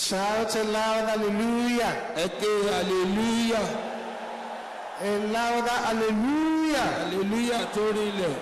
Shout a loud hallelujah. Hallelujah. A louder hallelujah. Hallelujah tó rinlẹ̀.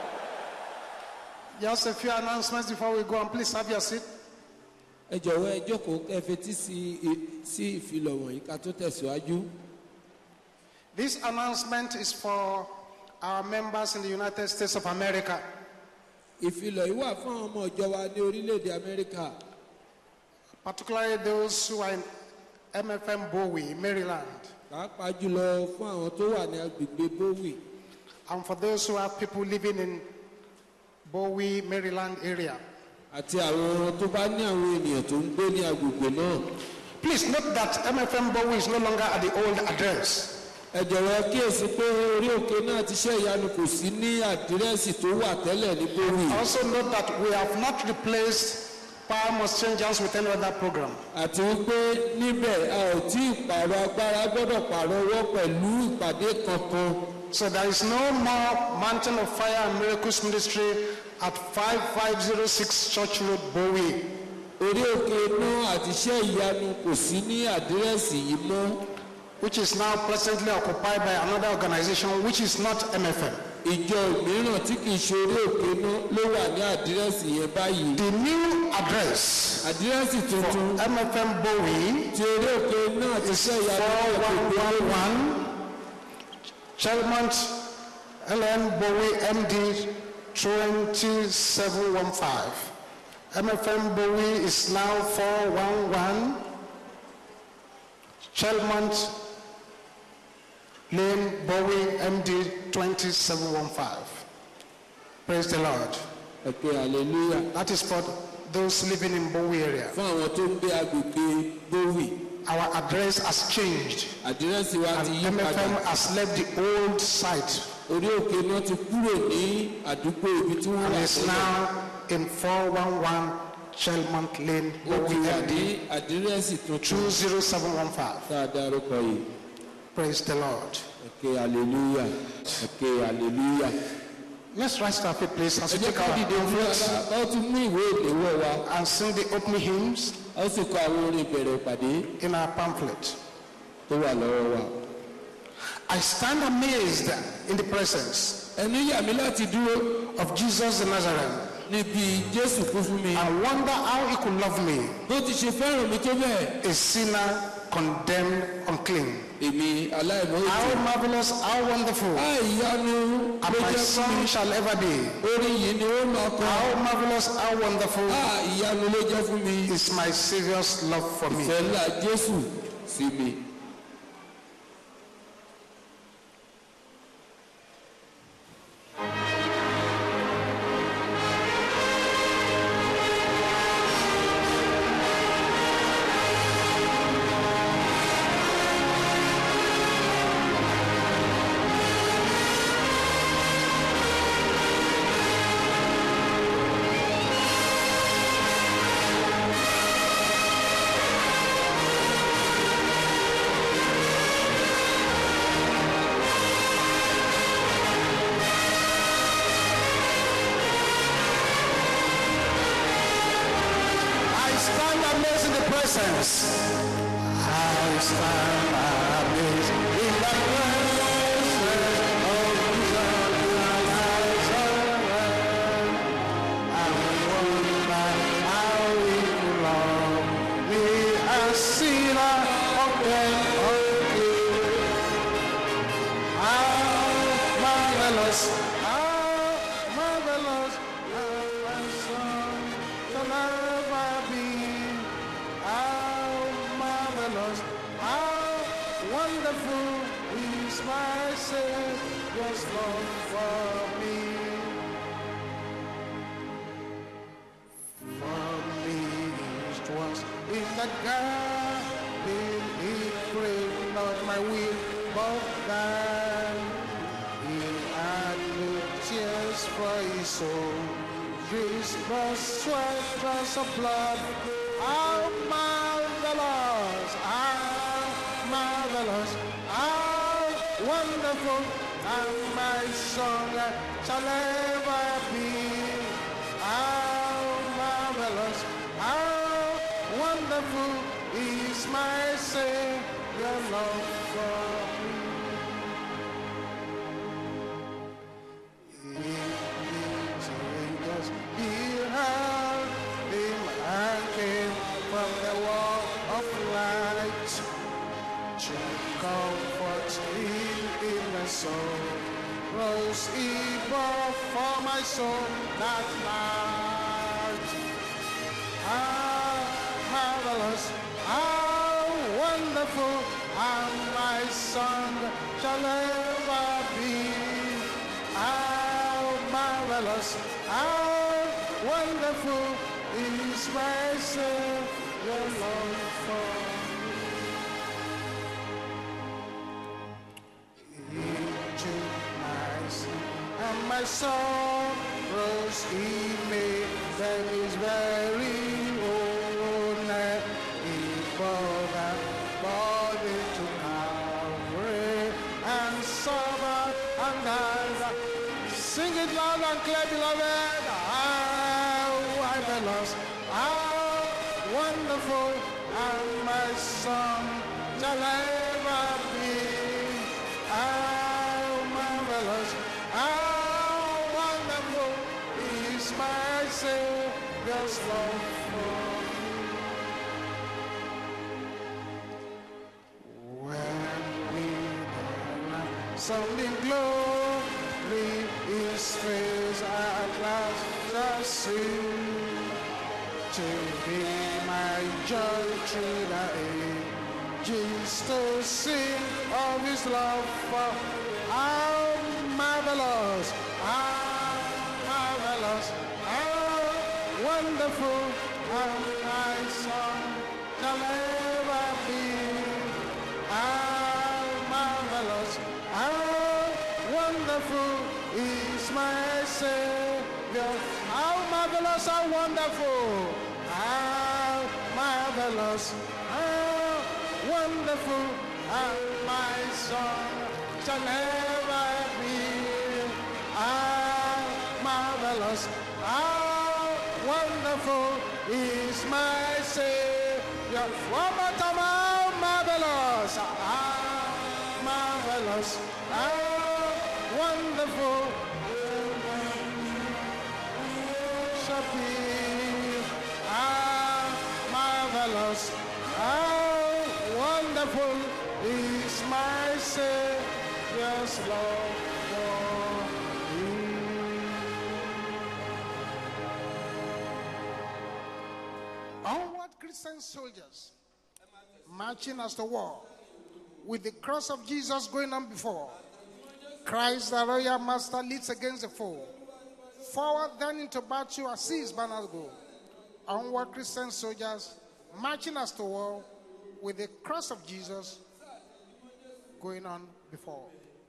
Just a few announcements before we go, and please have your seat. Ẹ jọ̀wọ́ ẹ jókòó kẹ́ fetí sí ìfilọ̀ wọ̀nyí ká tó tẹ̀síwájú. This announcement is for our members in the United States of America. Ìfilọ̀ yìí wà fún àwọn ọmọ ìjọ wa ní orílẹ̀-èdè Amẹ́ríkà. Particularly those who are in MFM Bowie, Maryland. Pàápàá jùlọ fún àwọn tó wà ní agbègbè Bowie. And for those who have people living in Bowie, Maryland area. Àti àwọn tó bá ní àwọn ènìyàn tó ń gbé ní agbègbè náà. Please note that MFM Bowie is no longer at the old address. Ẹ jọ̀wọ́ kíyèsí pé orí òkè náà ti ṣe ìyanu kò sí ní àdírẹ́sì tó wà tẹ́lẹ̀ ní Bowie. Also note that we have not replaced Power Must Change Hands with any other program. Àti wípé níbẹ̀ a ò tí ì pààrọ̀ agbára gbọ́dọ̀ pààrọ̀ ọwọ́ pẹ̀lú ìpàdé kankan. So there is no more Mountain of Fire and Miracles Ministry at 5506 Church Road, Bowie. Orí òkè náà àti iṣẹ́ ìyanu kò sí ní àdírẹ́sì yìí mọ́. Which is now presently occupied by another organization which is not MFM. Ìjọ mìíràn tí kìí ṣe orí òkè náà ló wà ní àdírẹ́sì yẹn báyìí. The new address àdírẹ́sì tuntun for MFM Bowie tí orí òkè náà ti ṣe ìyanu 4111 Chelmont LN Bowie MD 2715. MFM Bowie is now 411 Chelmont Lane Bowie MD 2715. Praise the Lord. Okay, hallelujah. That is for those living in Bowie area. Fún àwọn tó ń gbé agbègbè Bowie. Our address has changed. Àdírẹ́sì wa ti yí And padà. MFM has left the old site. Orí òkè náà ti kúrò ní àdúgbò ibi tí wọ́n And wà is now in 411 Chelmont Lane Ó ti Bowie wà MD ní àdírẹ́sì tuntun 20715. tá a dárúkọ yìí. Praise the Lord. Okay, hallelujah. Okay, hallelujah. Let's rise to our feet, please, as Ẹ we jẹ́ take ká our dìde fún pamphlets ara ká tún mú ìwé ìléwọ́ wa. and sing the opening hymns A ó sì kọ àwọn orin ìbẹ̀rẹ̀ ìpàdé in our pamphlet. tó wà lọ́wọ́ wa. I stand amazed in the presence Ẹnu yà mí láti dúró of Jesus the Nazarene níbi Jésù kú fún mi. and wonder how he could love me, Bó ti ṣe fẹ́ràn mi tó bẹ́ẹ̀. a sinner condemned unclean. Èmi aláìmọ́ How ètò. marvelous, how wonderful, Ìyanu and ló my jẹ́ fún song mi. shall ever be. Orin yìí ni ó máa kọ. How marvelous, how wonderful Ìyanu ló jẹ́ fún mi. is my Savior's love for me. Ìfẹ́ ńlá Jésù sí mi. I stand amazed in the presence. I stand amazed in the presence of Jesus. I wonder how he could love me, a sinner again. How marvelous, how marvelous, how awesome shall ever be. How marvelous, how wonderful is my Savior's love for me. For me it was in the garden he prayed, not my will but thine. He had no tears for his soul, his blood sweat drops of blood. How marvelous, how marvelous, how wonderful, and my song shall ever be. How marvelous, how wonderful my Savior love for me. His angels beheld him and came from the wall of light to comfort him in the sorrows he bore for my soul that night. How marvelous, how wonderful, how my song shall ever be. How marvelous, how wonderful is my Savior love for me. He took my sin and my sorrows, he made them his very own. He bore that body to Calvary and suffered and died. Sing it loud and clear, beloved. How marvelous, how wonderful, and my song shall ever be. How marvelous, how wonderful is my Savior's love for me. When we something glory His face at last shall see, to be my joy through the ages, to sing of His love for. How marvelous, how marvelous, how wonderful, how my song shall ever be. How marvelous, how wonderful is my Savior. How marvelous, how wonderful, how marvelous, how wonderful, how my song shall ever be. How marvelous, how wonderful is my Savior. One more time, how marvelous, how wonderful shall be. How marvelous, how wonderful is my Savior's love for me. Onward, Christian soldiers, marching as to war, with the cross of Jesus going on before. Christ, the royal master, leads against the foe. Forward then into battle as his banners go. Onward, Christian soldiers, marching as to war, with the cross of Jesus going on before.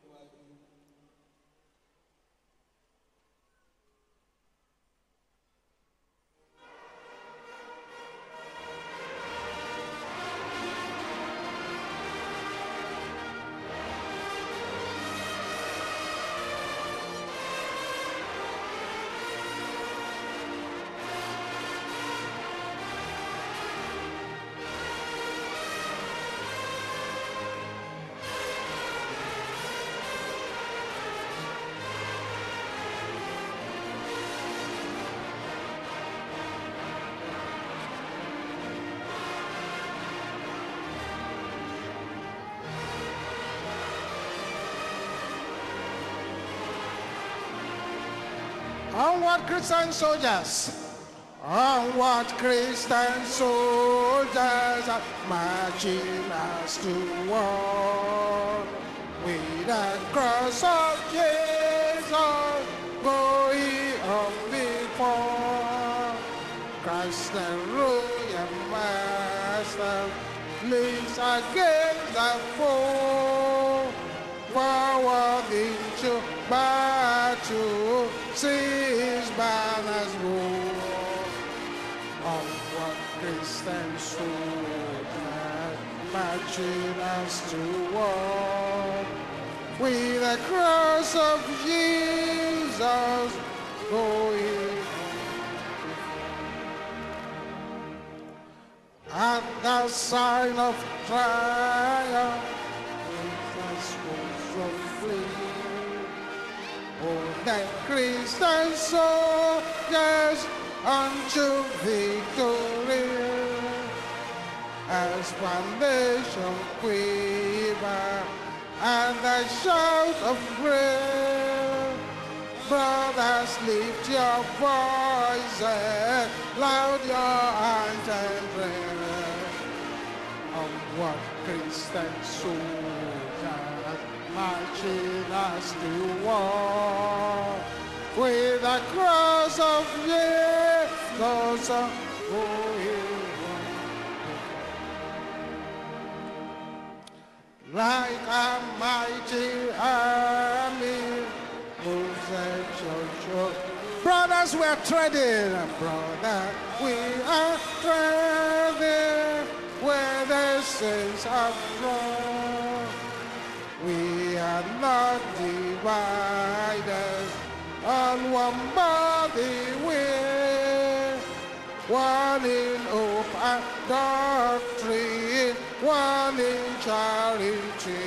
Onward, Christian soldiers. Onward, Christian soldiers, marching us to war. With the cross of Jesus going on before. Christ the royal master leads against the foe. Forward into battle, see his banners roll. Onward, Christian soldiers, marching us to war. With the cross of Jesus going on. at the sign of triumph, Jesus was of flame. Oh, the Christian soldiers unto victory, as foundation quiver, and the shout of prayer. Brothers, lift your voices, loud your hands and prayer. On what Christian soldiers marching us to war, with the cross of Jesus going on. Like a mighty army, brothers, we are treading, brother, we are treading where the saints are drawn. We are not divided on one body, one in hope and doctrine, one in charity.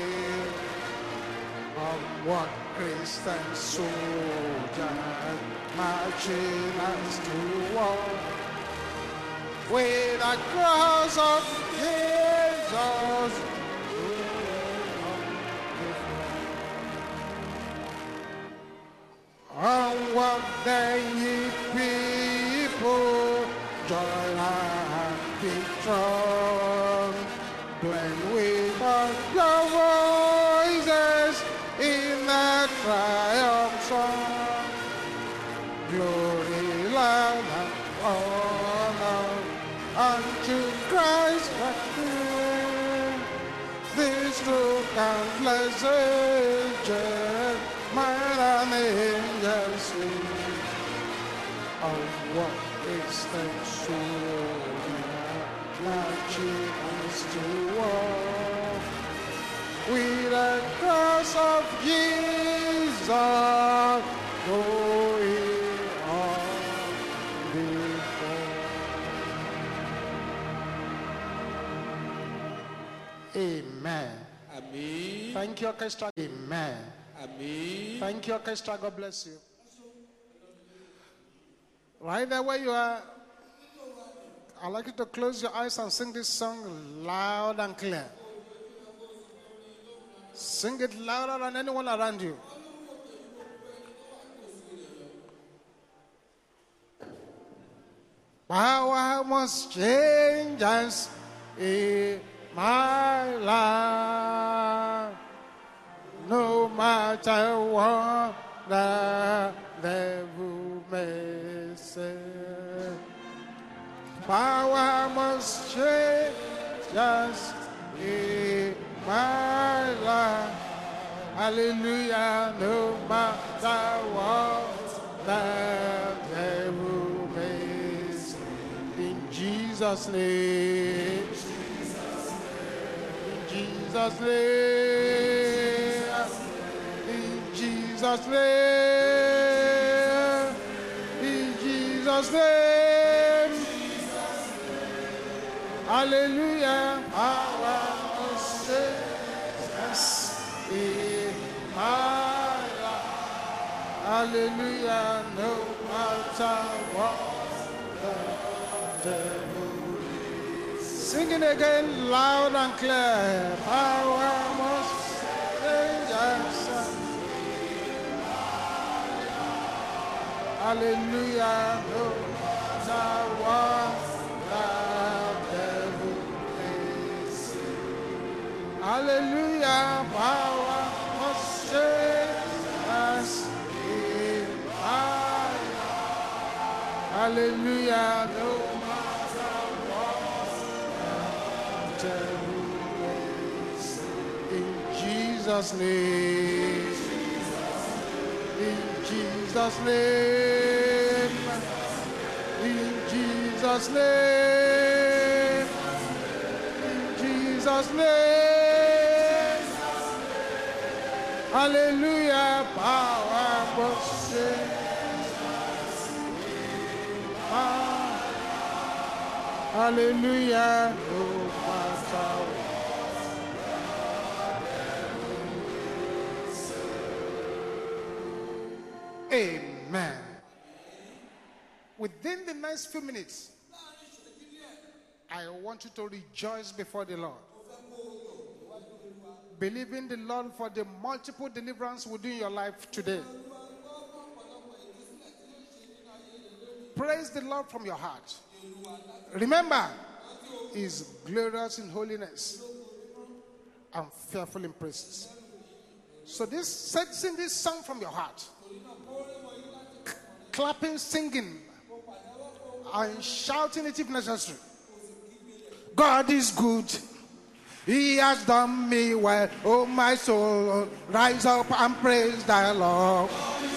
On what Christian soldiers marching us to war, with the cross of Jesus. Onward then ye people, join and be strong, blend with us your voices in the triumph song. Glory, love, and honor unto Christ the King. This true countless ages, man and angels sing. Of what is the soldier marching us to war, with the cross of Jesus going on before. Amen. Àmín. Thank you, orchestra. Amen. Àmín. Thank you, orchestra. God bless you. Right there where you are, I'd like you to close your eyes and sing this song loud and clear. Sing it louder than anyone around you. Power must change us in my life, no matter what the devil may say. Power must change us in my life. Hallelujah, no matter what the devil may say. In Jesus' name. In Jesus' name. In Jesus' name. In Jesus' name. Hallelujah. Power must change us in my life. Hallelujah. No matter what the devil is. Sing it again loud and clear. Power must change us. Hallelujah. No matter what the devil is. Hallelujah. Power must change us in my life. Hallelujah. No matter what the devil is. In Jesus' name. In Jesus' name. In Jesus' name. In Jesus' name. Hallelujah. Power must change. Hallelujah. No matter what. Amen. Within the next few minutes, I want you to rejoice before the Lord. Believing the Lord for the multiple deliverance within your life today. Praise the Lord from your heart. Remember, He is glorious in holiness and fearful in praises. So sing this song from your heart. Clapping, singing, and shouting it if necessary. God is good. He has done me well. Oh, my soul, rise up and praise thy Lord.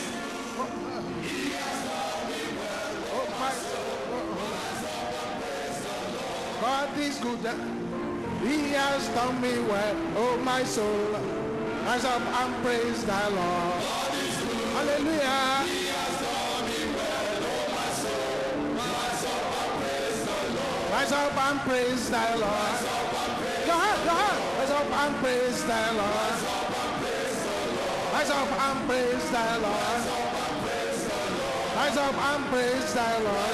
God is good. He has done me well. Oh, my soul, rise up and praise thy Lord. Hallelujah. He has done me well. Oh, my soul, rise up and praise thy Lord. Rise up and praise thy Lord. Go ahead. Rise up and praise thy Lord. Rise up and praise thy Lord. Rise up and praise thy Lord.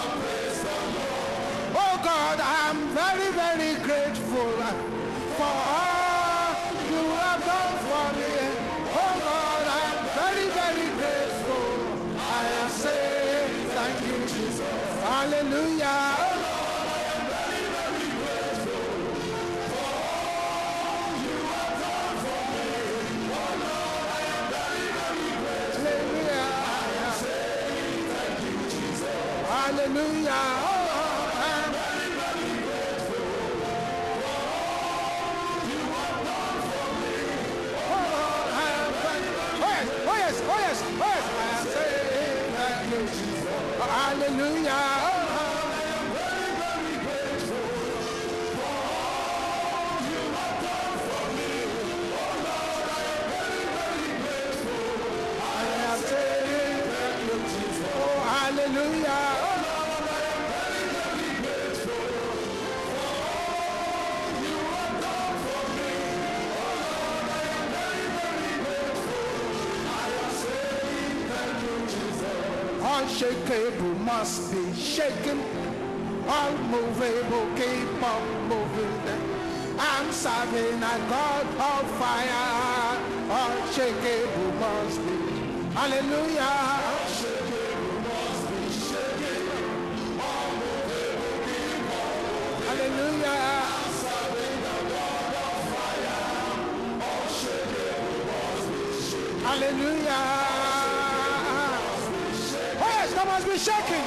Oh God, I'm very, very grateful for all you have done for me. Oh God, I'm very, very grateful. I say thank you, Jesus. Hallelujah. Oh Lord, I am very, very grateful for all you have done for me. Oh Lord, I am very, very grateful. Hallelujah. I say thank you, Jesus. Hallelujah. Hallelujah. I am very, very grateful for all you have done for me. Oh Lord, I am very, very grateful. I am saying thank you, Jesus. Oh, hallelujah. Oh Lord, I am very, very grateful for all you have done for me. Oh Lord, I am very, very grateful. I am saying thank you, Jesus. Unshakable must be shaken, unmovable keep on moving. I'm serving a God of fire. Unshakable must be, hallelujah. Unshakable must be shaken, unmovable keep on moving. Hallelujah. I'm serving a God of fire. Unshakable must be shaken. Hallelujah. There must be shaking.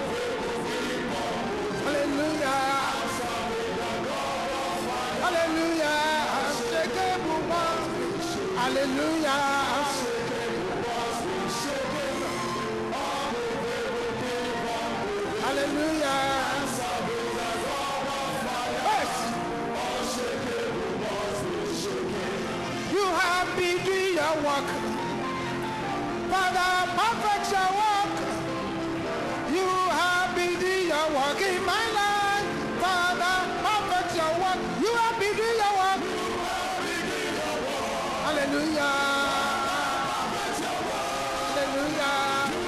Hallelujah. Hallelujah. Hallelujah. Hallelujah. You have been doing your work. Father, perfect your work. You have been doing your work in my life. Father, perfect your work. You have been doing your work. Hallelujah. Hallelujah.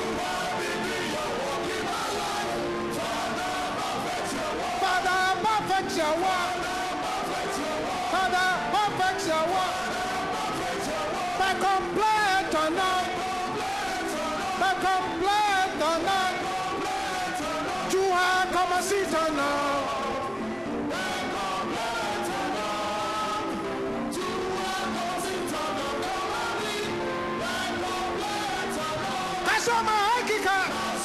Father, perfect your work. Father, perfect your work. By complete or not. By complete or not. Tu as commencé ton nom. Kasoma hakika.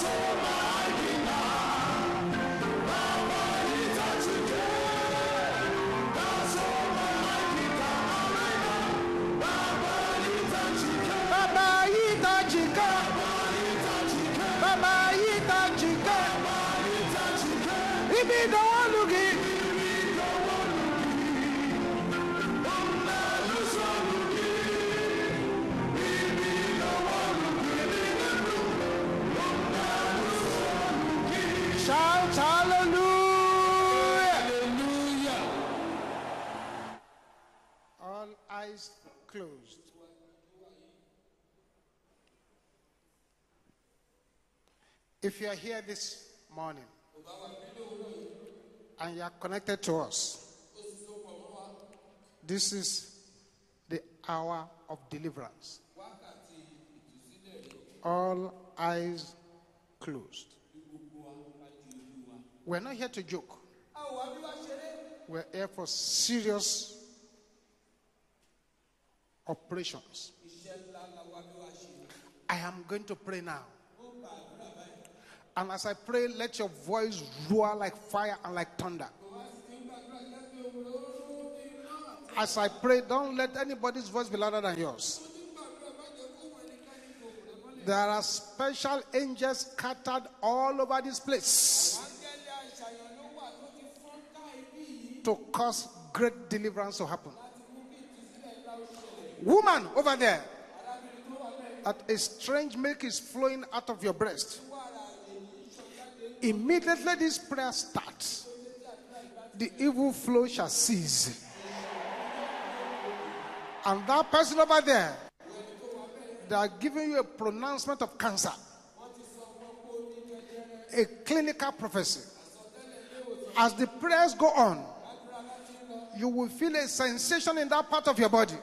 Baba yitajika. Baba yitajika. Ibi no one looking. Shout hallelujah. closed. If you are here this morning and you are connected to us, this is the hour of deliverance. All eyes closed. We're not here to joke. We're here for serious operations. I am going to pray now. And as I pray, let your voice roar like fire and like thunder. As I pray, don't let anybody's voice be louder than yours. There are special angels scattered all over this place to cause great deliverance to happen. Woman over there, that a strange milk is flowing out of your breast. Immediately this prayer starts, the evil flow shall cease. And that person over there, they are giving you a pronouncement of cancer, a clinical prophecy. As the prayers go on, you will feel a sensation in that part of your body,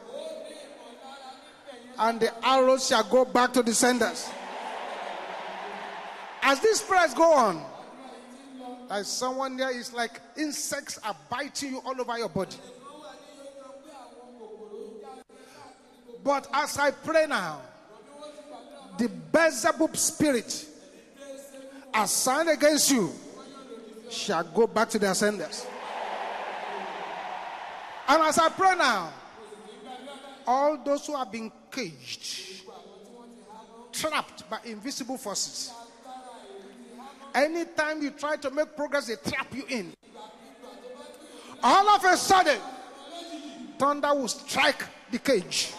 and the arrows shall go back to the senders. As these prayers go on, as someone there is like insects are biting you all over your body. But as I pray now, the Beelzebub spirit assigned against you shall go back to their senders. And as I pray now, all those who have been caged, trapped by invisible forces, anytime you try to make progress, they trap you in. All of a sudden, thunder will strike the cage,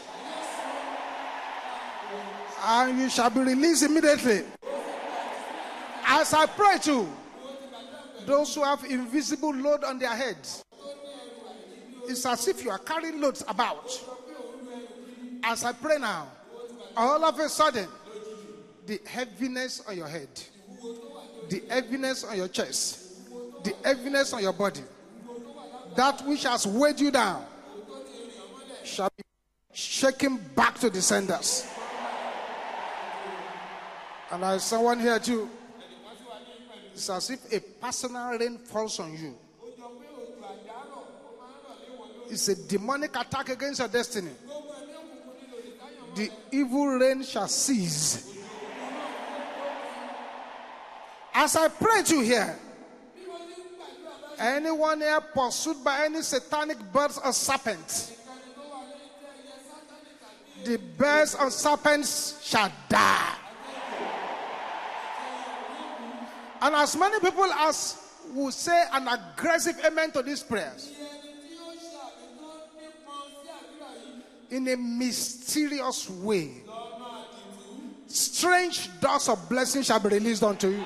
and you shall be released immediately. As I pray to those who have invisible load on their heads, it's as if you are carrying loads about. As I pray now, all of a sudden, the heaviness on your head, the heaviness on your chest, the heaviness on your body, that which has weighed you down, shall be shaken back to the senders. And there's someone here too. It's as if a personal rain falls on you. It's a demonic attack against your destiny. The evil rain shall cease. As I pray to you here, anyone here pursued by any satanic birds or serpents, the birds and serpents shall die. And as many people as will say an aggressive amen to these prayers, in a mysterious way, strange doors of blessing shall be released unto you.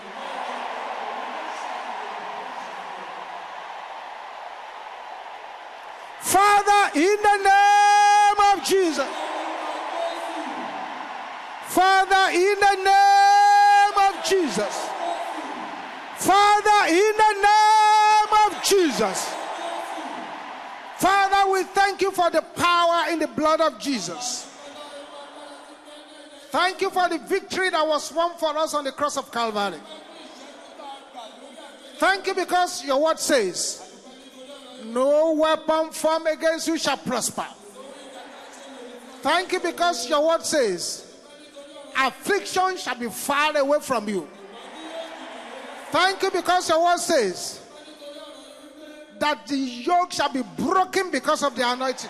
Father, in the name of Jesus. Father, in the name of Jesus. Father, in the name of Jesus. Father, we thank you for the power in the blood of Jesus. Thank you for the victory that was won for us on the cross of Calvary. Thank you because your word says, no weapon formed against you shall prosper. Thank you because your word says, affliction shall be far away from you. Thank you because your word says that the yoke shall be broken because of the anointing.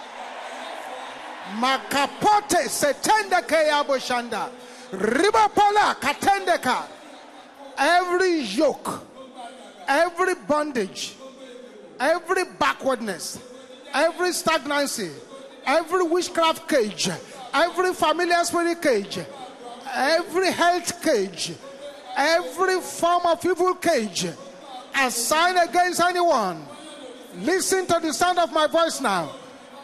Makapote setendeke yaboshanda. Ribapola katendeka. Every yoke, every bondage, every backwardness, every stagnancy, every witchcraft cage, every familiar spirit cage, every health cage, every form of evil cage assigned against anyone, listen to the sound of my voice now.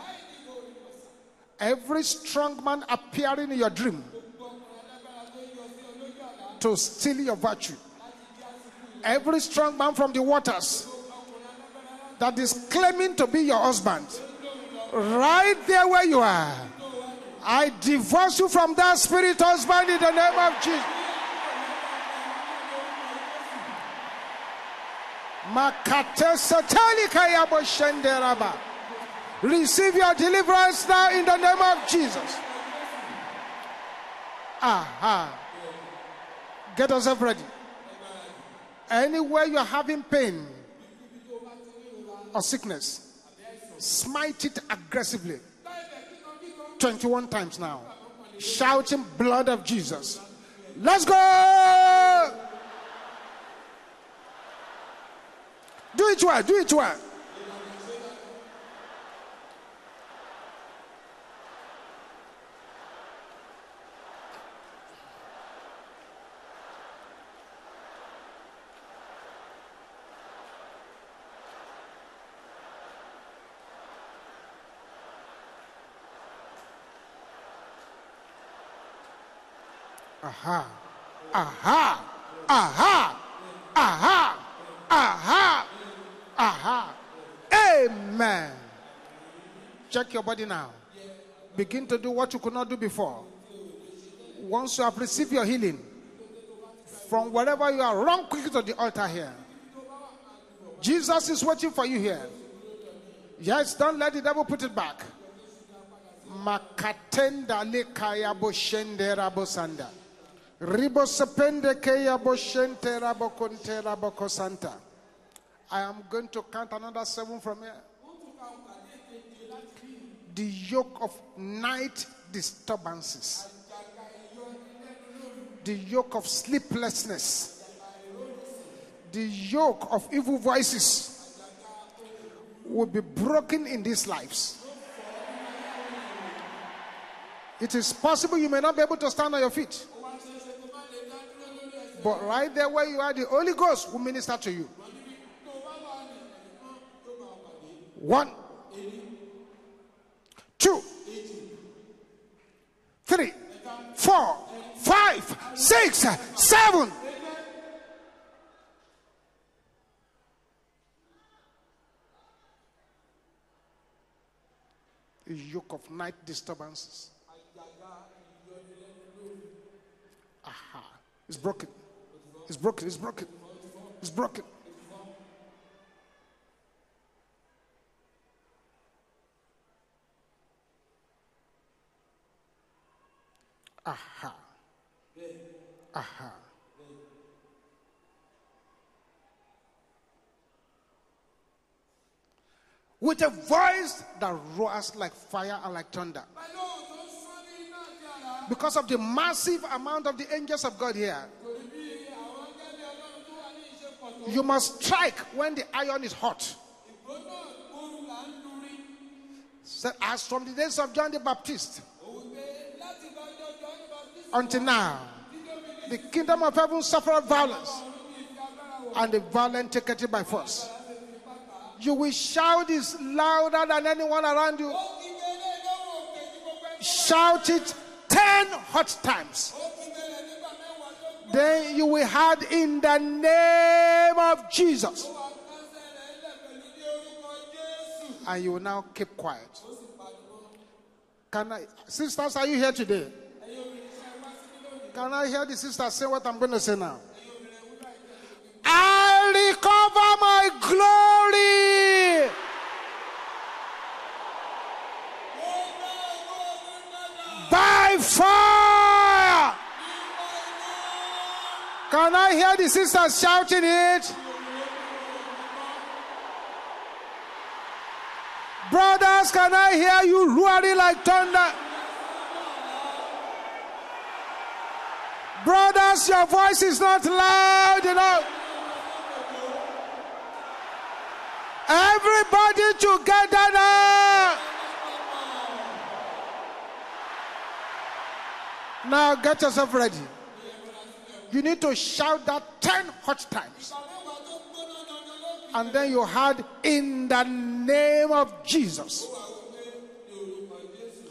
Every strong man appearing in your dream to steal your virtue. Every strong man from the waters that is claiming to be your husband, right there where you are, I divorce you from that spirit, husband, in the name of Jesus. Receive your deliverance now in the name of Jesus. Aha. Get yourself ready. Anywhere you're having pain or sickness, smite it aggressively. 21 times now. Shouting blood of Jesus. Let's go! Do it well, do it well. Aha, aha, aha, aha, aha, aha. Amen. Check your body now. Begin to do what you could not do before. Once you have received your healing, from wherever you are, run quickly to the altar here. Jesus is waiting for you here. Yes, don't let the devil put it back. Makatenda lekaya boshende rabosanda. Ribo sepende keya boshente rabokonte rabokosanta. I am going to count another 7 from here. The yoke of night disturbances. The yoke of sleeplessness. The yoke of evil voices will be broken in these lives. It is possible you may not be able to stand on your feet. But right there where you are, the Holy Ghost will minister to you. 1, 2, 3, 4, 5, 6, 7. A yoke of night disturbances. Aha. It's broken. It's broken. It's broken. It's broken. Aha. Aha. With a voice that roars like fire and like thunder. Because of the massive amount of the angels of God here, you must strike when the iron is hot. So as from the days of John the Baptist until now, the kingdom of heaven suffered violence, and the violent take it by force. You will shout this louder than anyone around you. Shout it 10 hot times. Then you will add in the name of Jesus. And you will now keep quiet. Sisters, are you here today? Can I hear the sisters say what I'm going to say now? I recover my glory. By fire. Can I hear the sisters shouting it? Brothers, can I hear you roaring like thunder? Brothers, your voice is not loud enough. Everybody together now. Now get yourself ready. You need to shout that 10 hot times. And then you had in the name of Jesus.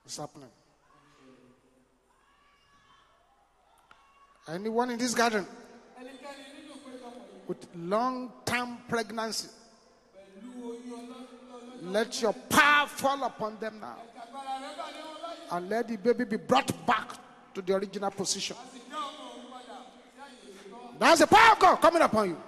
It's happening. Anyone in this garden with long-term pregnancy, let your power fall upon them now. And let the baby be brought back to the original position. That's the power of God coming upon you.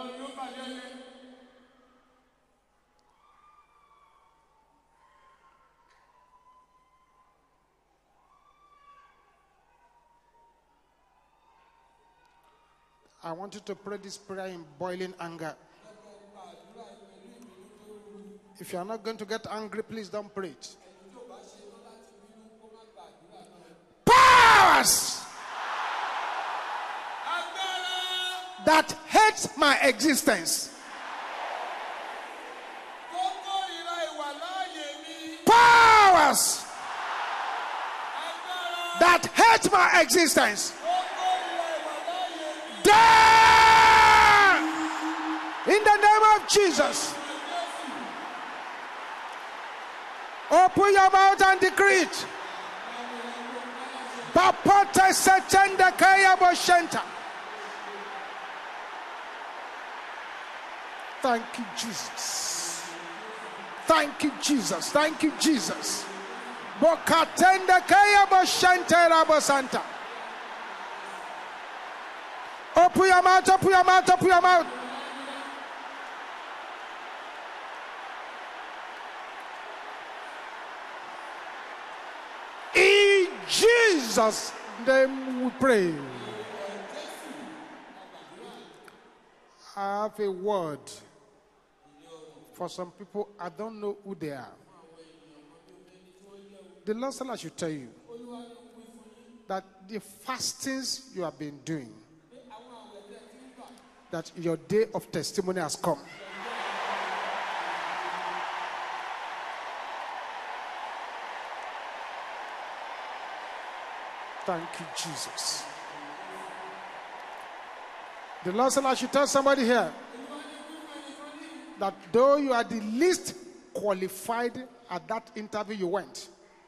I want you to pray this prayer in boiling anger. If you are not going to get angry, please don't pray it. Powers that hate my existence. Powers that hate my existence. Die in the name of Jesus. Open your mouth and decree it. Bapote setende kaya boshenta. Thank you, Jesus. Thank you, Jesus. Thank you, Jesus. Bokatende kaya boshente rabosanta. Open your mouth, open your mouth, open your mouth. In Jesus' name we pray. I have a word for some people. I don't know who they are. The Lord said I should tell you that the fastings you have been doing, that your day of testimony has come. Thank you, Jesus. The Lord said I should tell somebody here that though you are the least qualified at that interview you went,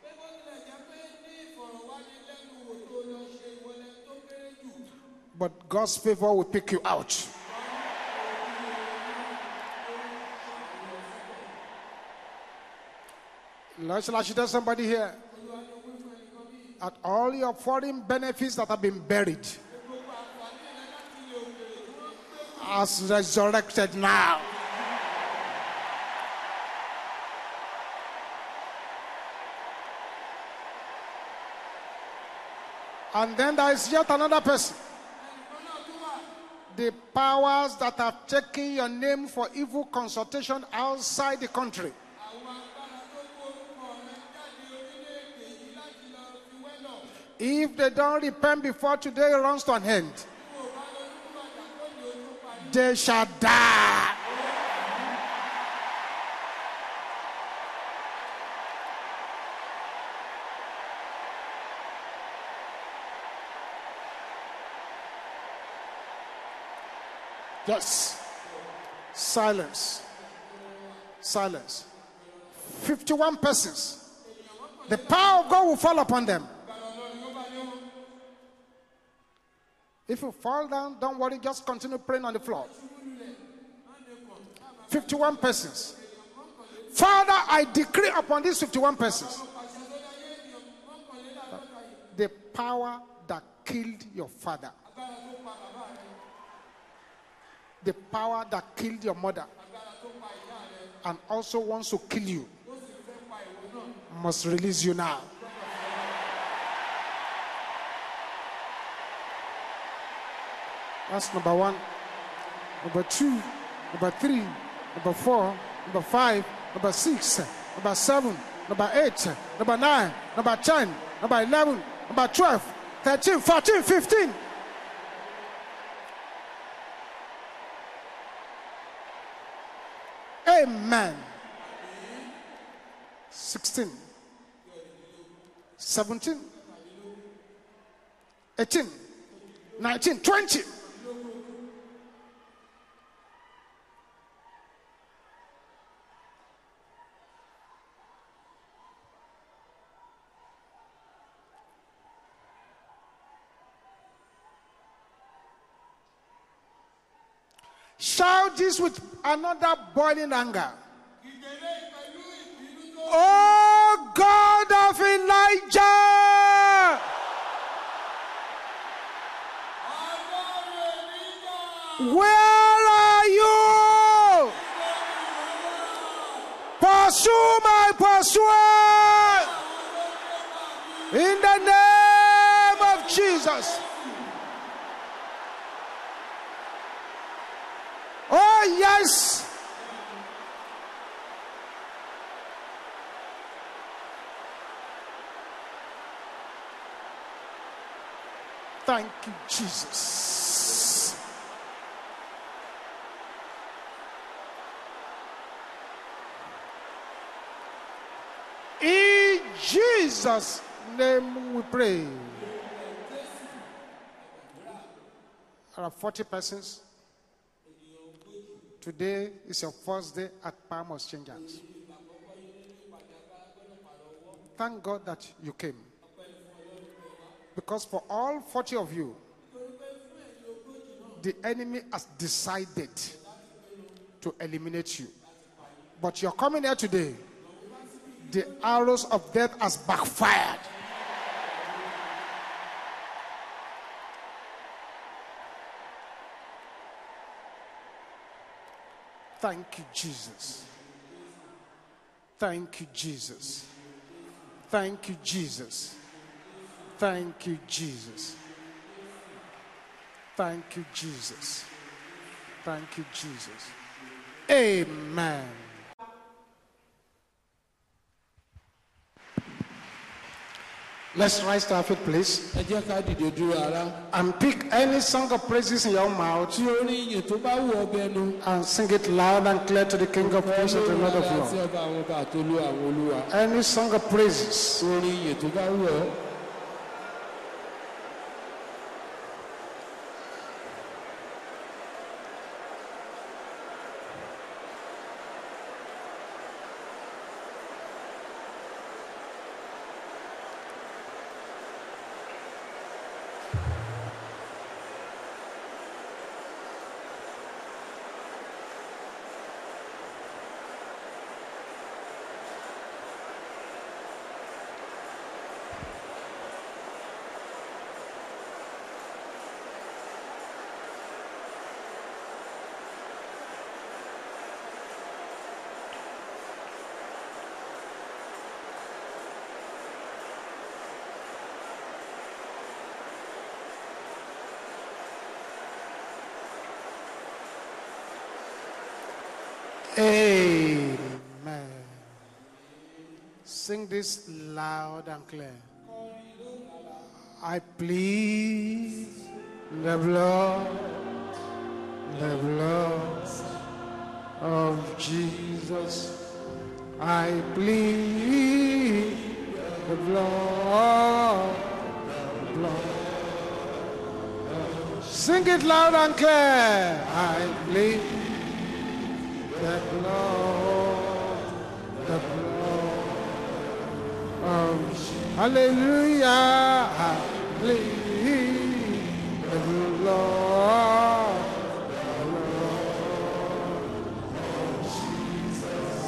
but God's favor will pick you out. Lord, I should tell somebody here that all your foreign benefits that have been buried as resurrected now. And then there is yet another person. The powers that have taken your name for evil consultation outside the country. If they don't repent before today runs to an end, they shall die. Yes. Silence. Silence. 51 persons. The power of God will fall upon them. If you fall down, don't worry, just continue praying on the floor. 51 persons. Father, I decree upon these 51 persons the power that killed your father, the power that killed your mother, and also wants to kill you, must release you now. That's number 1. Number 2, number 3, number 4, number 5, number 6, number 7, number 8, number 9, number 10, number 11, number 12, 13, 14, 15. Amen. 16, 17, 18, 19, 20. Shout this with another boiling anger. Oh God of Elijah, where are you? Pursue my pursuer in the name of Jesus. Oh yes. Thank you, Jesus. In Jesus' name we pray. There are 40 persons. Today is your first day at Palm Exchangers. Thank God that you came. Because for all 40 of you, the enemy has decided to eliminate you. But you're coming here today, the arrows of death has backfired. Thank you, Jesus. Thank you, Jesus. Thank you, Jesus. Thank you, Jesus. Thank you, Jesus. Thank you, Jesus. Amen. Let's rise to our feet, please. And pick any song of praises in your mouth and sing it loud and clear to the King of Kings and the Lord of Lords. Any song of praises. Amen. Sing this loud and clear. I plead the blood of Jesus. I plead the blood. Sing it loud and clear. I plead the blood of Jesus. Hallelujah. I plead the blood of Jesus.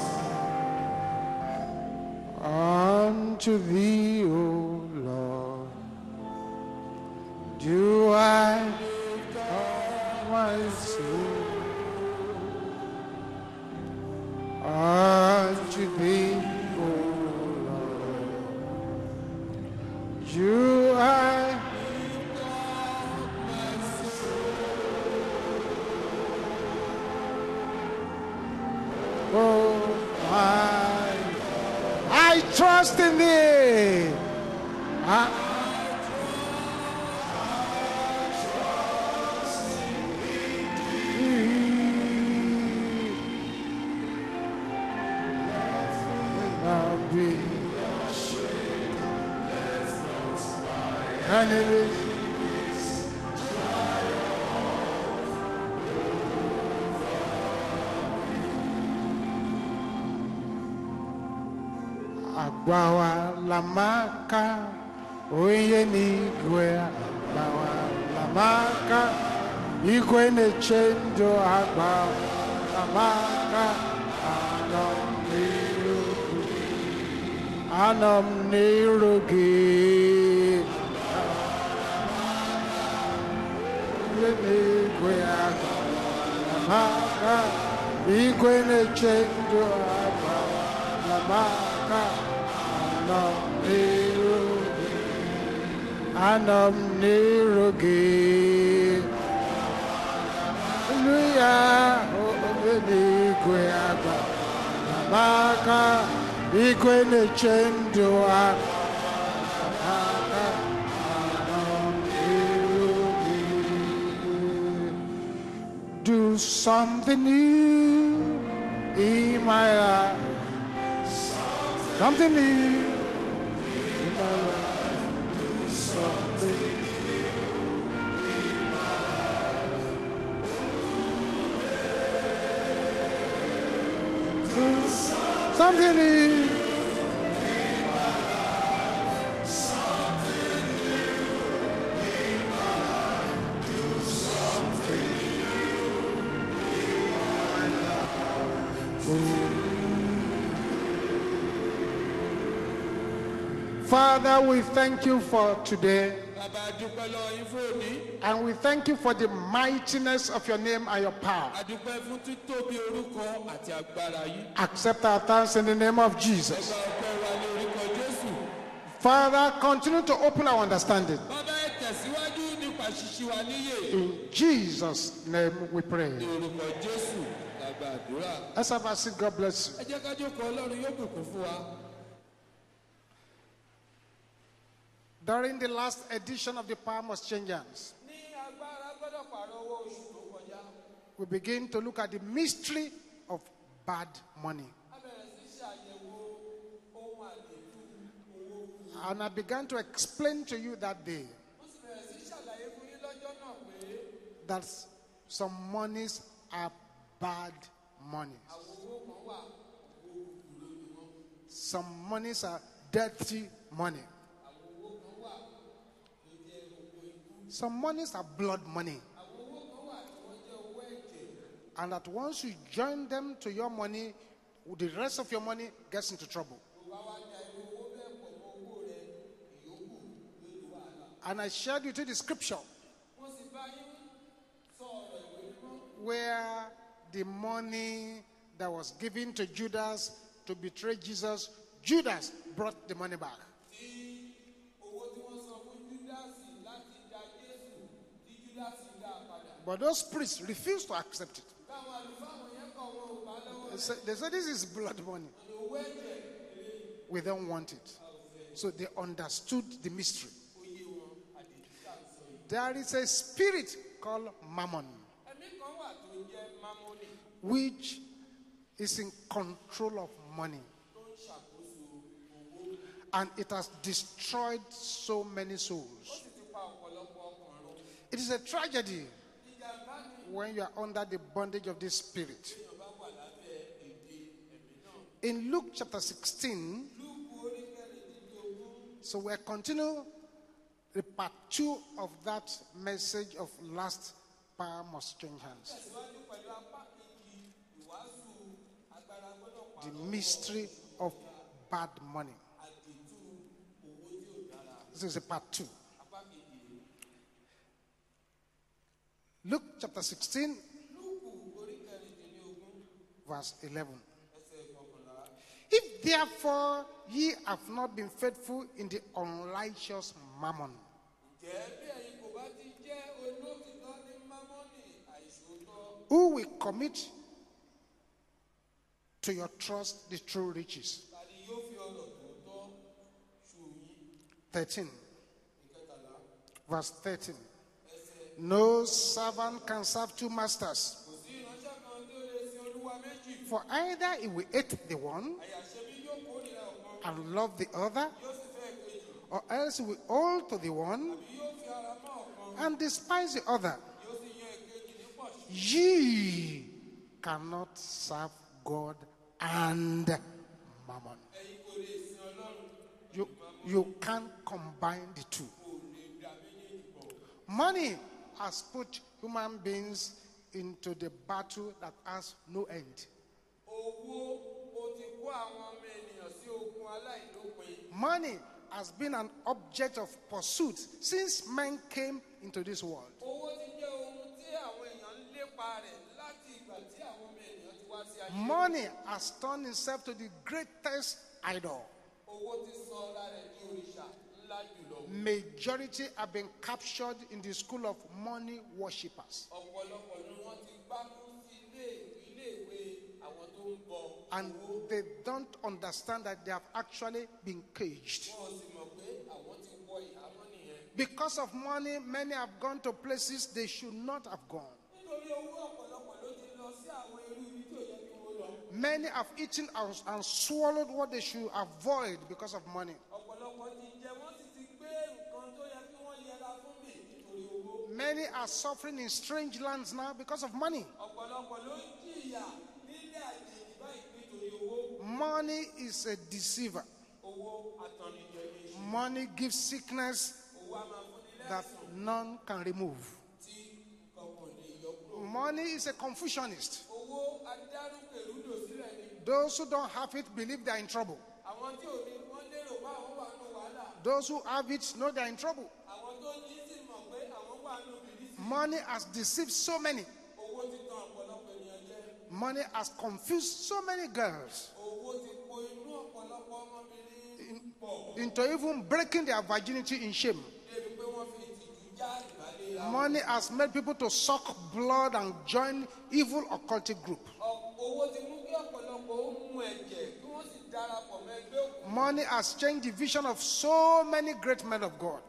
Unto thee, O Lord, do I lift up my soul. Unto thee, O Lord, do I lift up my soul. Oh my, I trust in thee. And it is Agbawa lamaka oye ni gwe agbawa lamaka igwe na-eche ndụ agba amaka anọ m n'iru gị igwe agba amaka igwe na-eche ndụ agba amaka anọ m n'iru gị anọ m n'iru gị Hallelujah, igwe agba amaka igwe na-eche ndụ amaka anọ m n'iru gị. Do something new in my life. Something new in my life. Do something new in my life. Do something new. Father, we thank you for today. And we thank you for the mightiness of your name and your power. Accept our thanks in the name of Jesus. Father, continue to open our understanding. In Jesus' name we pray. Let's have a seat. God bless you. During the last edition of the Power Must Change Hands, we begin to look at the mystery of bad money. And I began to explain to you that day that some monies are bad monies. Some monies are dirty money. Some monies are blood money. And that once you join them to your money, the rest of your money gets into trouble. And I shared with you the scripture where the money that was given to Judas to betray Jesus, Judas brought the money back. But those priests refused to accept it. They said, this is blood money. We don't want it. So they understood the mystery. There is a spirit called Mammon, which is in control of money. And it has destroyed so many souls. It is a tragedy when you are under the bondage of this spirit. In Luke chapter 16, so we'll continue the part 2 of that message of last Power Must Change Hands. The mystery of bad money. This is a part 2. Luke chapter 16, verse 11. If therefore ye have not been faithful in the unrighteous mammon, who will commit to your trust the true riches? 13. Verse 13. No servant can serve two masters, for either he will hate the one and love the other, or else he will hold to the one and despise the other. Ye cannot serve God and mammon. You can't combine the two. Money has put human beings into the battle that has no end. Money has been an object of pursuit since men came into this world. Money has turned itself to the greatest idol. Majority have been captured in the school of money worshippers. And they don't understand that they have actually been caged. Because of money, many have gone to places they should not have gone. Many have eaten and swallowed what they should avoid because of money. Many are suffering in strange lands now because of money. Money is a deceiver. Money gives sickness that none can remove. Money is a Confucianist. Those who don't have it believe they are in trouble. Those who have it know they are in trouble. Money has deceived so many. Money has confused so many girls into even breaking their virginity in shame. Money has made people to suck blood and join evil occultic group. Money has changed the vision of so many great men of God.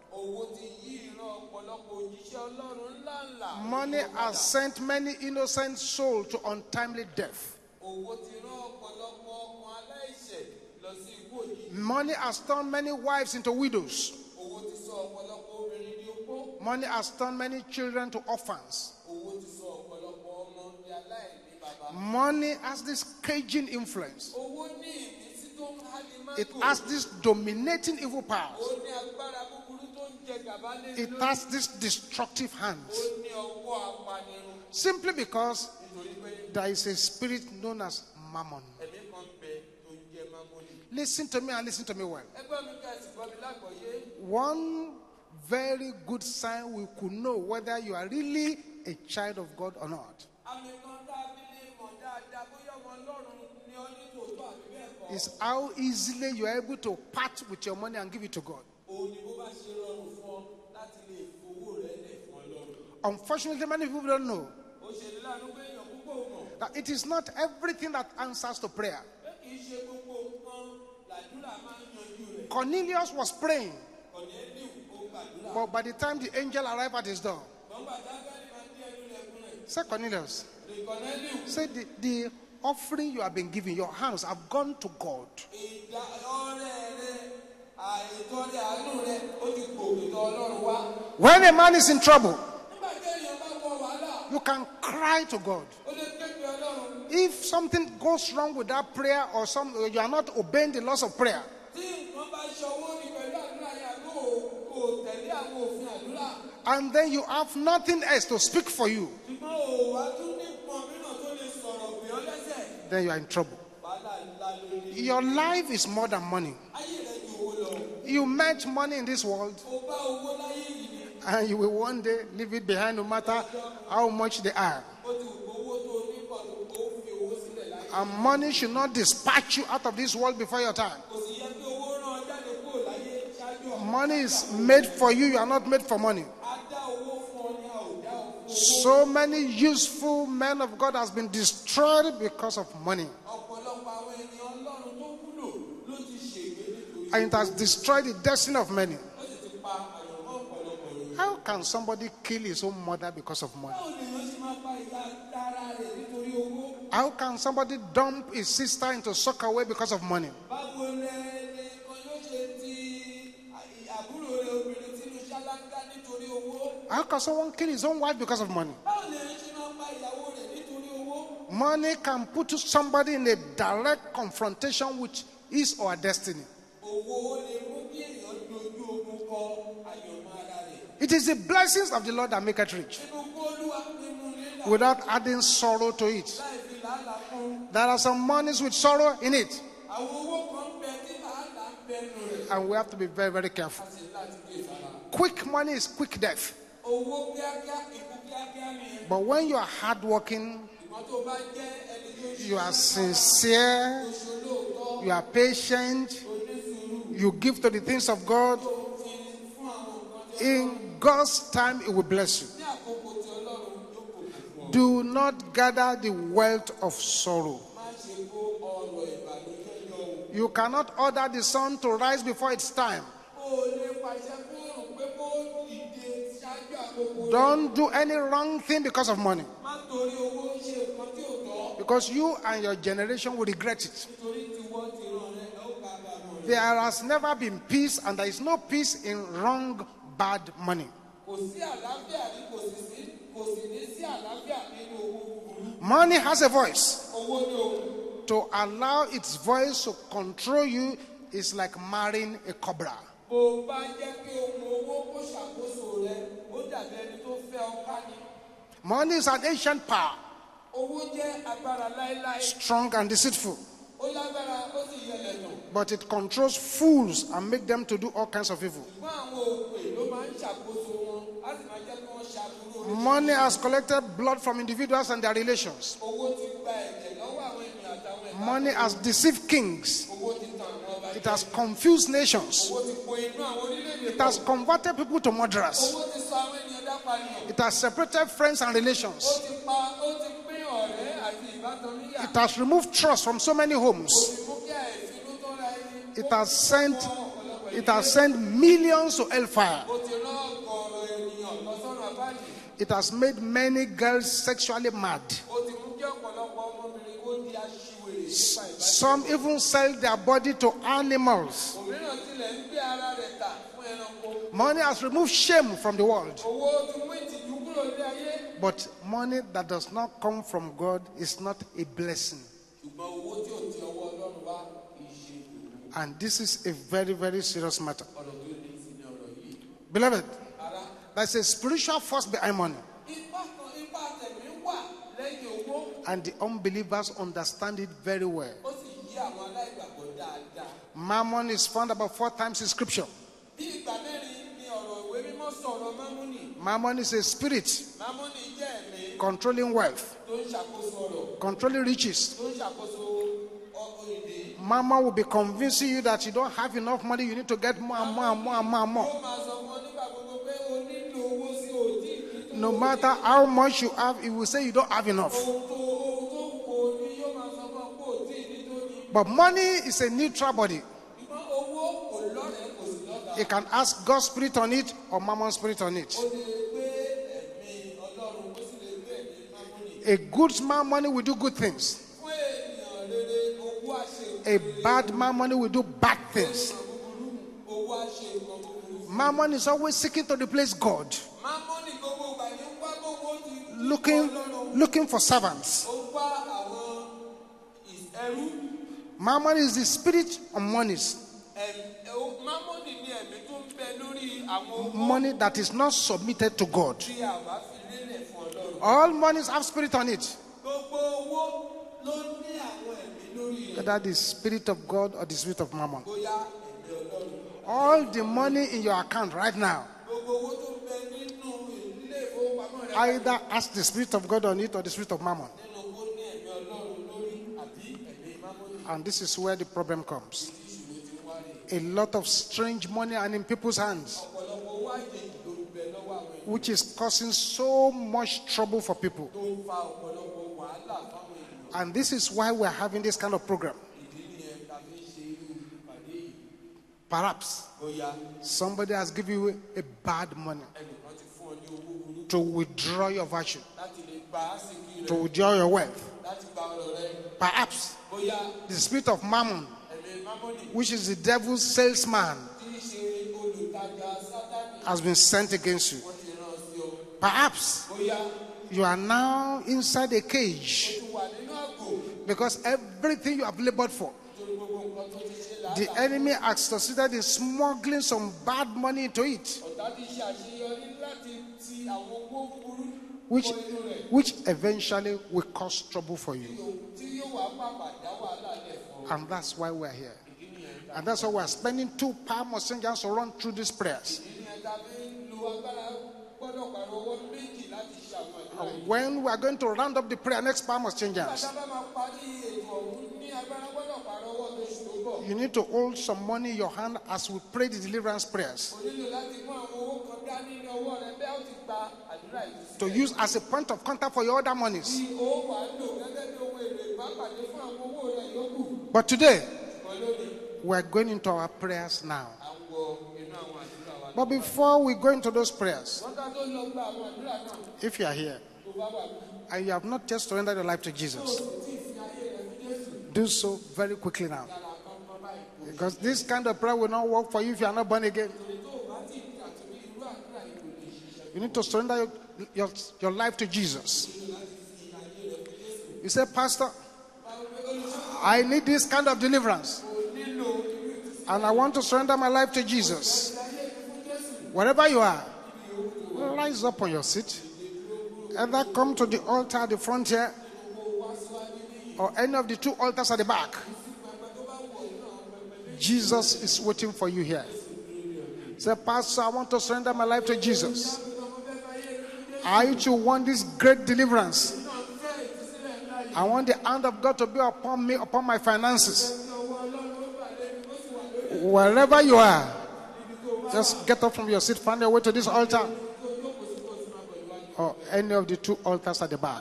Money has sent many innocent souls to untimely death. Money has turned many wives into widows. Money has turned many children to orphans. Money has this caging influence. It has this dominating evil powers. It has this destructive hands. Simply because there is a spirit known as Mammon. Listen to me and listen to me well. One very good sign we could know whether you are really a child of God or not is how easily you are able to part with your money and give it to God. Unfortunately, many people don't know that it is not everything that answers to prayer. Cornelius was praying, but by the time the angel arrived at his door, say Cornelius, say the offering you have been giving, your hands have gone to God. When a man is in trouble, you can cry to God. If something goes wrong with that prayer or you are not obeying the laws of prayer, and then you have nothing else to speak for you, then you are in trouble. Your life is more than money. You met money in this world, and you will one day leave it behind no matter how much they are. And money should not dispatch you out of this world before your time. Money is made for you, you are not made for money. So many useful men of God has been destroyed because of money. And it has destroyed the destiny of many. How can somebody kill his own mother because of money? How can somebody dump his sister into soccer away because of money? How can someone kill his own wife because of money? Money can put somebody in a direct confrontation with his or her destiny. It is the blessings of the Lord that make it rich. without adding sorrow to it. There are some monies with sorrow in it. And we have to be very, very careful. Quick money is quick death. But when you are hardworking, you are sincere, you are patient, you give to the things of God, in God's time it will bless you. Do not gather the wealth of sorrow. You cannot order the sun to rise before its time. Don't do any wrong thing because of money. Because you and your generation will regret it. There has never been peace, and there is no peace in wrong, bad money. Money has a voice. To allow its voice to control you is like marrying a cobra. Money is an ancient power, strong and deceitful. But it controls fools and makes them to do all kinds of evil. Money has collected blood from individuals and their relations. Money has deceived kings. It has confused nations. It has converted people to murderers. It has separated friends and relations. It has removed trust from so many homes. It has sent millions to hellfire. It has made many girls sexually mad. Some even sell their body to animals. Money has removed shame from the world. But money that does not come from God is not a blessing. And this is a very, very serious matter. Beloved, there's a spiritual force behind money. And the unbelievers understand it very well. Mammon is found about 4 times in scripture. Mammon is a spirit controlling wealth, controlling riches. Mammon will be convincing you that you don't have enough money, you need to get more and more and more and more and more. No matter how much you have, it will say you don't have enough. But money is a neutral body. You can ask God's spirit on it or Mammon's spirit on it. A good man money will do good things. A bad man money will do bad things. Mammon is always seeking to replace God. Looking for servants. Mammon is the spirit of monies. Money that is not submitted to God. All monies have spirit on it. Whether the spirit of God or the spirit of Mammon. All the money in your account right now, either ask the spirit of God on it or the spirit of Mammon. And this is where the problem comes. A lot of strange money are in people's hands, which is causing so much trouble for people. And this is why we're having this kind of program. Perhaps somebody has given you a bad money to withdraw your virtue, to withdraw your wealth. Perhaps the spirit of Mammon, which is the devil's salesman, has been sent against you. Perhaps you are now inside a cage because everything you have labored for, the enemy has succeeded in smuggling some bad money into it. which eventually will cause trouble for you. And that's why we're here. And that's why we're spending 2 Palm of St. John's to run through these prayers. And when we are going to round up the prayer, next Palm of St. John's, you need to hold some money in your hand as we pray the deliverance prayers, to use as a point of contact for your other monies. But today, we're going into our prayers now. But before we go into those prayers, if you are here and you have not just surrendered your life to Jesus, do so very quickly now. Because this kind of prayer will not work for you if you are not born again. You need to surrender your life to Jesus. You say, Pastor, I need this kind of deliverance, and I want to surrender my life to Jesus. Wherever you are, rise up on your seat. Either come to the altar at the front here, or any of the 2 altars at the back. Jesus is waiting for you here. Say, Pastor, I want to surrender my life to Jesus. I too want this great deliverance. I want the hand of God to be upon me, upon my finances. Wherever you are, just get up from your seat, find your way to this altar, or any of the 2 altars at the back.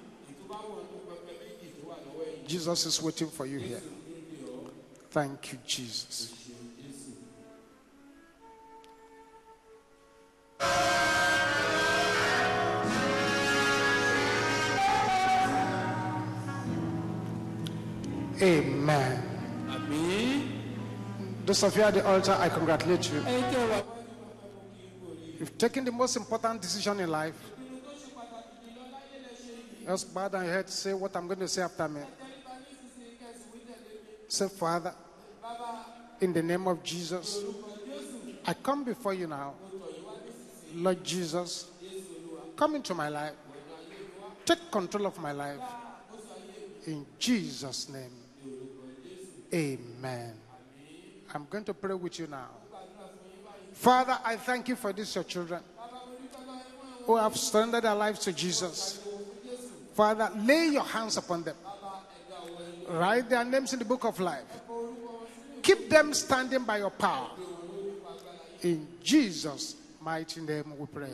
Jesus is waiting for you here. Thank you, Jesus. Amen. Those of you at the altar, I congratulate you. You've taken the most important decision in life. Just bow down your head, say what I'm going to say after me. Say, Father, in the name of Jesus, I come before you now. Lord Jesus, come into my life. Take control of my life. In Jesus' name, amen. I'm going to pray with you now. Father, I thank you for these your children who have surrendered their lives to Jesus. Father, lay your hands upon them. Write their names in the book of life. Keep them standing by your power. In Jesus' mighty name we pray.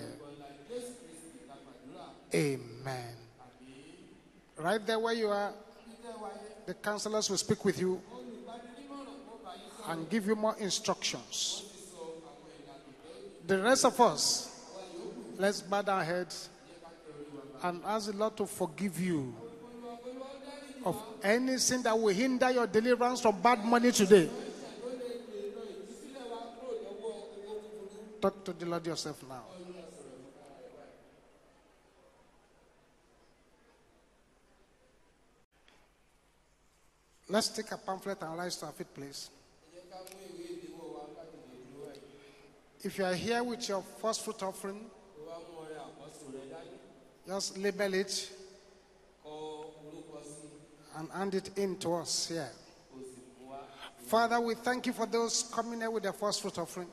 Amen. Right there where you are, the counselors will speak with you and give you more instructions. The rest of us, let's bow our heads and ask the Lord to forgive you of any sin that will hinder your deliverance from bad money today. Talk to the Lord yourself now. Let's take a pamphlet and rise to our feet, please. If you are here with your first fruit offering, just label it and hand it in to us here. Father, we thank you for those coming here with their first fruit offering.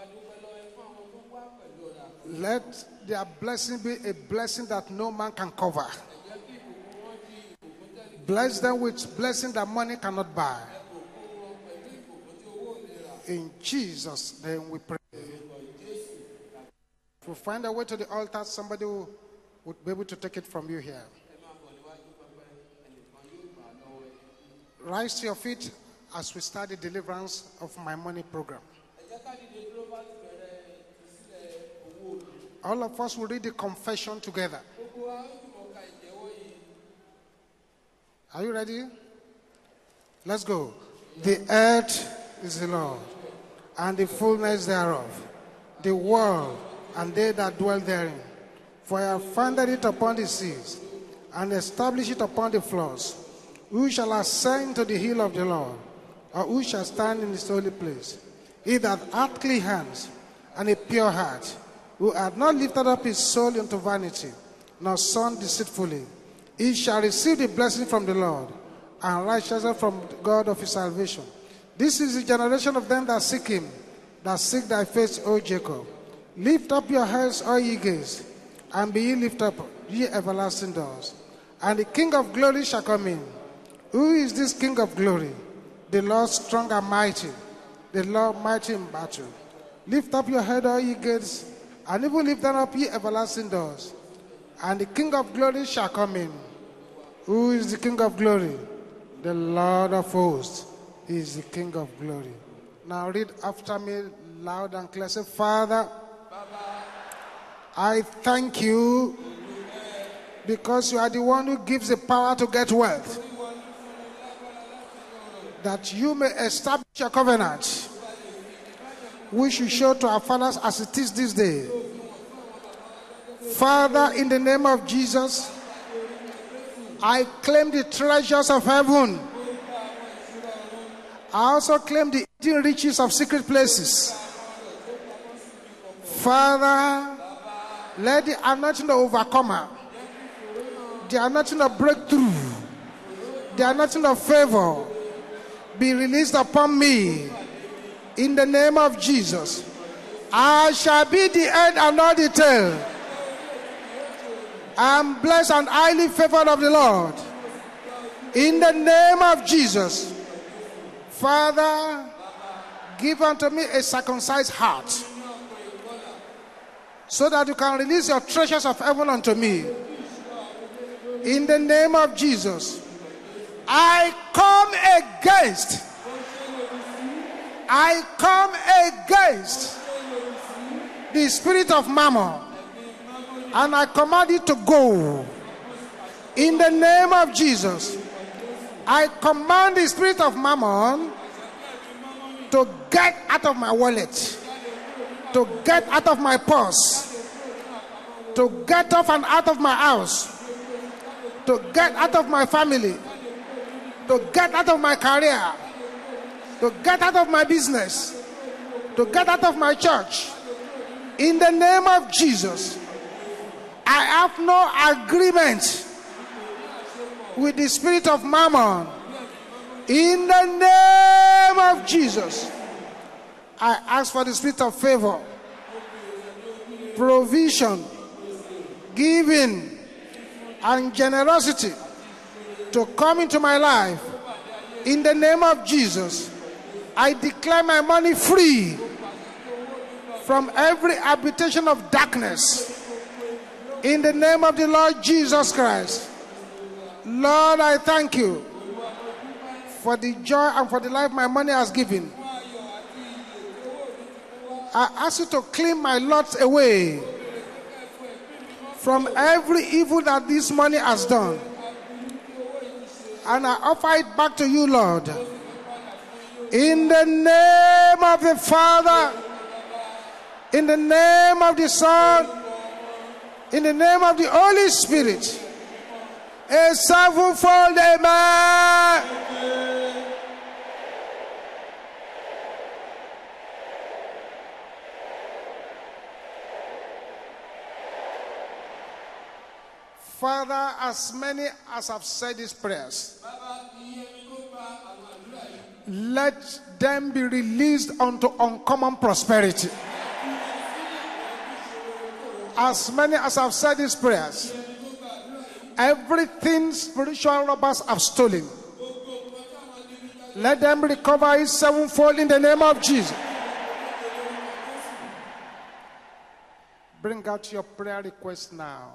Let their blessing be a blessing that no man can cover. Bless them with blessing that money cannot buy. In Jesus' name we pray. If we find a way to the altar, somebody would be able to take it from you here. Rise to your feet as we start the deliverance of my money program. All of us will read the confession together. Are you ready? Let's go. The earth is the Lord, and the fullness thereof, the world, and they that dwell therein. For I have founded it upon the seas, and established it upon the floods. Who shall ascend to the hill of the Lord, or who shall stand in his holy place? He that hath clean hands and a pure heart, who hath not lifted up his soul unto vanity, nor son deceitfully. He shall receive the blessing from the Lord, and righteousness from the God of his salvation. This is the generation of them that seek him, that seek thy face, O Jacob. Lift up your heads, all ye gates, and be ye lifted up, ye everlasting doors. And the King of glory shall come in. Who is this King of glory? The Lord strong and mighty, the Lord mighty in battle. Lift up your head, all ye gates, and even lift them up, ye everlasting doors. And the King of glory shall come in. Who is the King of glory? The Lord of hosts is the King of glory. Now read after me loud and clear. Say, Father, I thank you because you are the one who gives the power to get wealth, that you may establish your covenant, which you show to our fathers as it is this day. Father, in the name of Jesus, I claim the treasures of heaven. I also claim the hidden riches of secret places. Father, let the anointing of overcomer, the anointing of breakthrough, the anointing of favor be released upon me. In the name of Jesus, I shall be the head and not the tail. I am blessed and highly favored of the Lord. In the name of Jesus, Father, give unto me a circumcised heart, so that you can release your treasures of heaven unto me. In the name of Jesus, I come against the spirit of mammon, and I command it to go. In the name of Jesus, I command the spirit of mammon to get out of my wallet, to get out of my purse, to get off and out of my house, to get out of my family, to get out of my career, to get out of my business, to get out of my church. In the name of Jesus, I have no agreement with the spirit of mammon. In the name of Jesus, I ask for the spirit of favor, provision, giving, and generosity to come into my life. In the name of Jesus, I declare my money free from every habitation of darkness. In the name of the Lord Jesus Christ. Lord, I thank you for the joy and for the life my money has given. I ask you to clean my lots away from every evil that this money has done. And I offer it back to you, Lord. In the name of the Father, in the name of the Son, in the name of the Holy Spirit. A sevenfold amen. Father, as many as have said these prayers, let them be released unto uncommon prosperity. As many as have said these prayers, everything spiritual robbers have stolen, let them recover it sevenfold in the name of Jesus. Bring out your prayer requests now.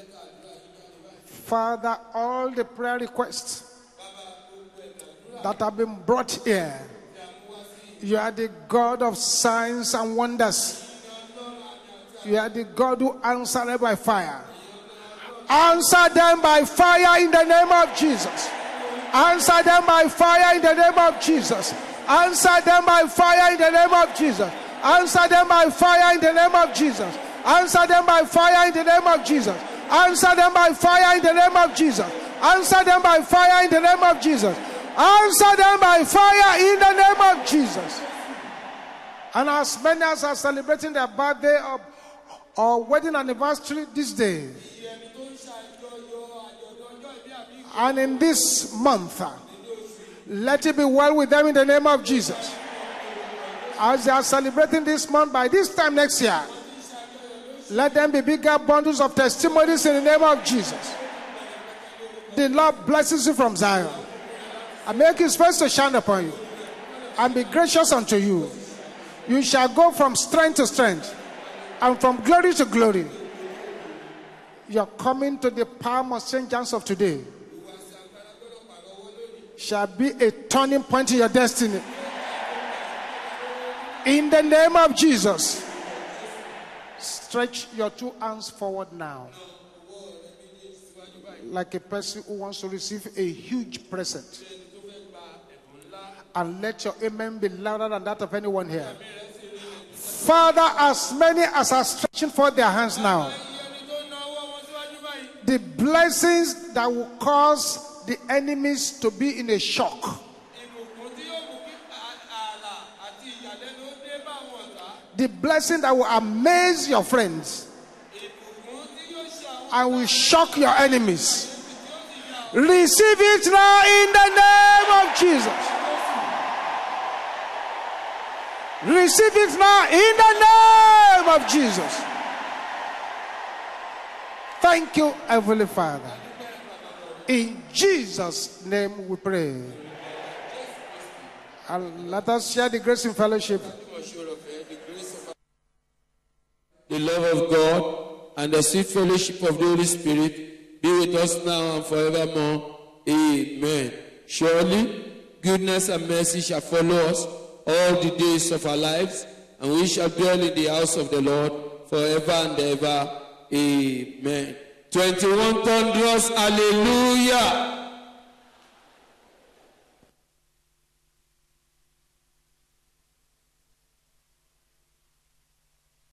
Father, all the prayer requests that have been brought here, you are the God of signs and wonders. You are the God who answered by fire. Answer them by fire in the name of Jesus. Answer them by fire in the name of Jesus. Answer them by fire in the name of Jesus. Answer them by fire in the name of Jesus. Answer them by fire in the name of Jesus. Answer them by fire in the name of Jesus. Answer them by fire in the name of Jesus. Answer them by fire in the name of Jesus. And as many as are celebrating their birthday or wedding anniversary this day, And in this month, let it be well with them in the name of Jesus. As they are celebrating this month, by this time next year, let them be bigger bundles of testimonies in the name of Jesus. The Lord blesses you from Zion and make his face to shine upon you and be gracious unto you. You shall go from strength to strength and from glory to glory. Your coming to the palm of St. John's of today shall be a turning point in your destiny. In the name of Jesus, stretch your two hands forward now, like a person who wants to receive a huge present. And let your amen be louder than that of anyone here. Father, as many as are stretching forth their hands now, the blessings that will cause the enemies to be in a shock, the blessing that will amaze your friends and will shock your enemies, receive it now in the name of Jesus. Receive it now in the name of Jesus. Thank you, Heavenly Father. In Jesus' name we pray. And let us share the grace in fellowship. The love of God and the sweet fellowship of the Holy Spirit be with us now and forevermore. Amen. Surely, goodness and mercy shall follow us all the days of our lives, and we shall dwell in the house of the Lord forever and ever. Amen. 21 thunders, hallelujah.